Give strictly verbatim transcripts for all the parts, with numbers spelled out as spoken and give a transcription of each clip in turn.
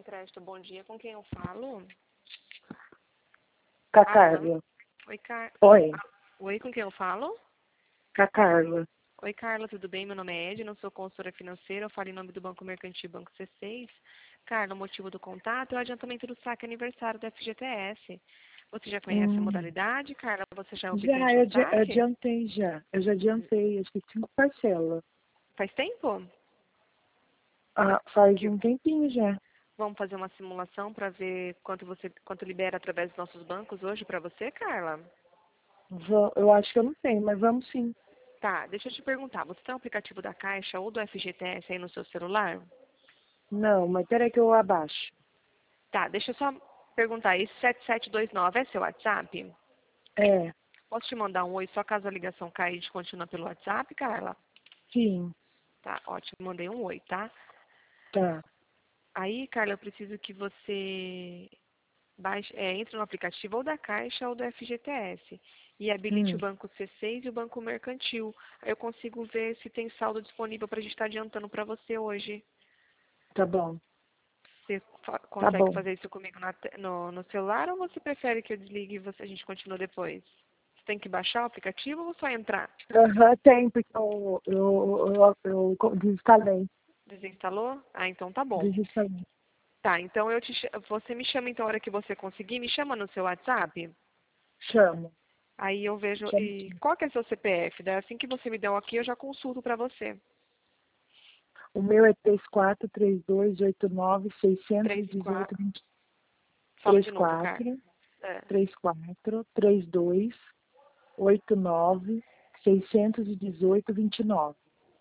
Crédito, bom dia. Com quem eu falo? Com a Ah, Carla. Oi, Car... Oi, Ah, oi, com quem eu falo? com a Carla. Oi, Carla, tudo bem? Meu nome é Edna, sou consultora financeira, eu falo em nome do Banco Mercantil Banco C seis. Carla, o motivo do contato é o adiantamento do saque aniversário da F G T S. Você já conhece a Hum. modalidade, Carla? Você já é Já, obtente eu o adi- eu saque? adiantei já. Eu já adiantei, acho que cinco parcelas. Faz tempo? Ah, faz Que... um tempinho já. Vamos fazer uma simulação para ver quanto você quanto libera através dos nossos bancos hoje para você, Carla? Vou- eu acho que eu não tenho, mas vamos sim. Tá, deixa eu te perguntar, você tem o aplicativo da Caixa ou do F G T S aí no seu celular? Não, mas peraí que eu abaixo. Tá, deixa eu só perguntar, esse sete sete dois nove é seu WhatsApp? É, Posso te mandar um oi só caso a ligação cair e a gente continua pelo WhatsApp, Carla? sim, Tá, ótimo, mandei um oi, tá? tá. Aí, Carla, eu preciso que você baixe, é, entre no aplicativo ou da Caixa ou do F G T S e habilite o Hum, Banco C seis e o Banco Mercantil. Aí eu consigo ver se tem saldo disponível para a gente estar adiantando para você hoje. tá bom, Você fa- tá consegue bom. fazer isso comigo na te- no, no celular ou você prefere que eu desligue e você, a gente continue depois? Você tem que baixar o aplicativo ou só entrar? Aham, tem, porque eu, eu, eu, eu, eu desinstalei. Desinstalou? Ah, então tá bom. Desinstalei. Tá, então eu te, cha- você me chama então a hora que você conseguir, me chama no seu WhatsApp. Chamo. Aí eu vejo, Chamo e sim. qual que é seu C P F? Daí assim que você me der um aqui, eu já consulto pra você. O meu é três quatro três dois oito nove seis um Três oito quatro. vinte Fala três de novo, cara. quatro É. três quatro três dois oito nove seis um oito vinte e nove.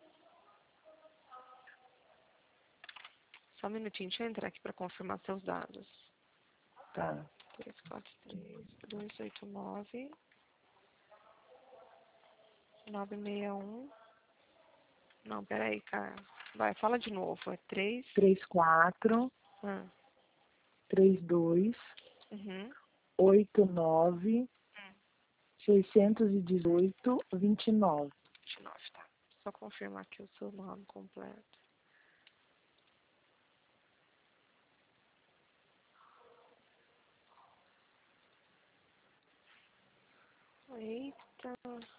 Só um minutinho, deixa eu entrar aqui pra confirmar seus dados. Tá. Três quatro três dois oito nove nove seis um. Não, peraí, cara. Vai, fala de novo. É três. três quatro Ah, três dois uhum. oito nove seis um oito vinte e nove. vinte e nove, tá. Só confirmar aqui o seu nome completo. Eita.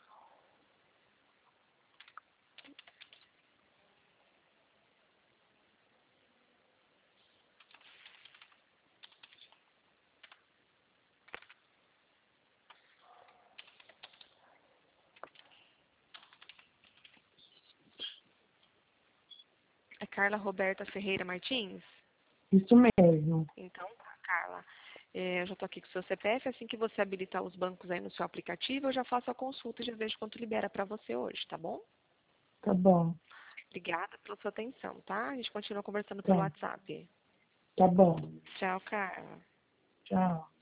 É Carla Roberta Ferreira Martins? Isso mesmo. Então tá, Carla. É, eu já tô aqui com o seu C P F. Assim que você habilitar os bancos aí no seu aplicativo, eu já faço a consulta e já vejo quanto libera pra você hoje, tá bom? Tá bom. Obrigada pela sua atenção, tá? A gente continua conversando pelo Tá. WhatsApp. Tá bom. Tchau, Carla. Tchau.